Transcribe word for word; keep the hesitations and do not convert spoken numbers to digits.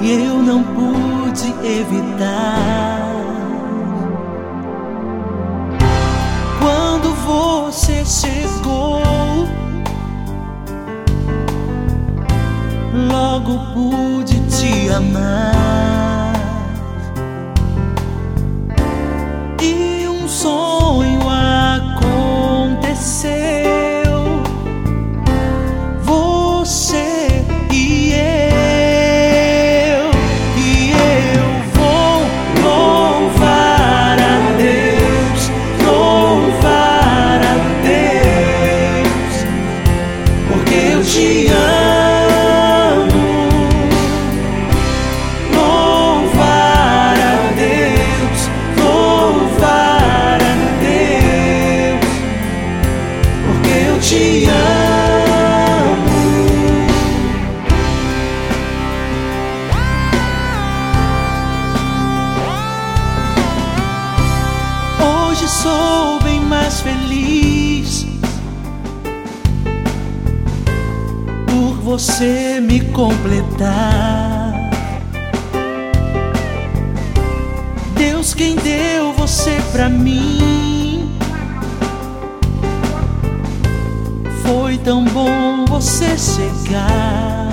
e eu não pude evitar. Quando você chegou, logo pude te amar, e um sonho aconteceu. Você e eu, e eu vou louvar a Deus, louvar a Deus, porque eu te amo. Te amo. Hoje sou bem mais feliz por você me completar. Deus quem deu você pra mim. Foi tão bom você chegar.